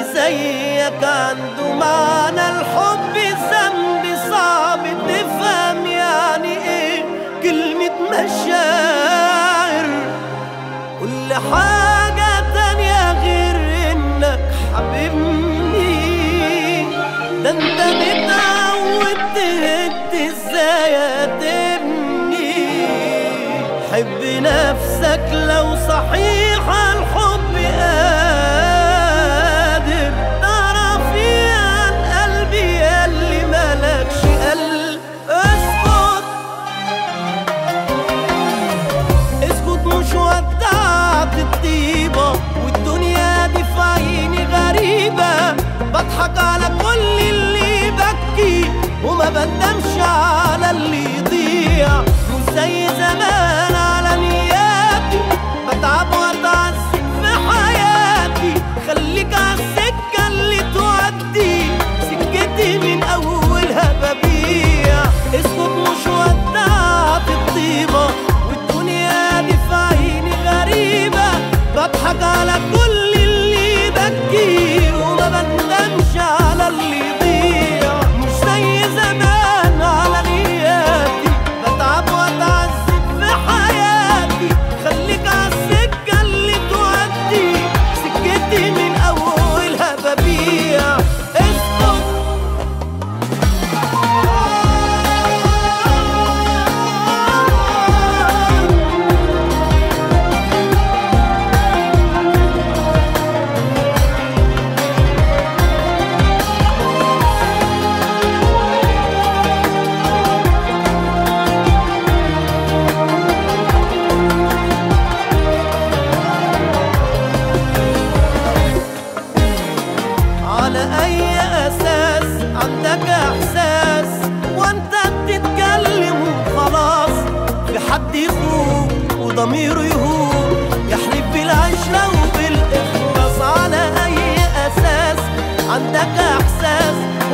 زيك عنده معنى الحب ذنب صعب تفهم يعني ايه كلمة مشاعر. كل حاجة تانية غير انك حبيبني، ده انت متعود تهد ازاي هتبني. حب نفسك لو صحيح الحب قادر، تعرفي عن قلبي ياللي مالكش قلب. اسكت اسكت مش ودعت الطيبة، والدنيا دي في عيني غريبة. بضحك على كل اللي بكي وما بندمش على اللي يضيع. مش زي زمان على نياتي، بتعب واتعذب في حياتي. خليك عالسكة اللي تودي، سكتي من أولها ببيع. اسكت مش ودعت الطيبة، والدنيا دي في عيني غريبة. بضحك على كل اللي بكي وما بندمش على اللي يضيع. مش زي زمان على نياتي، بتعب واتعذب في حياتي. خليك عالسكة اللي تودي، سكتي من أولها ببيع. اسكت على أي أساس عندك إحساس وأنت بتتكلم وخلاص؟ في حد يفوق وضميره يهون يحلف بالعشرة وبالإخلاص. على أي أساس عندك إحساس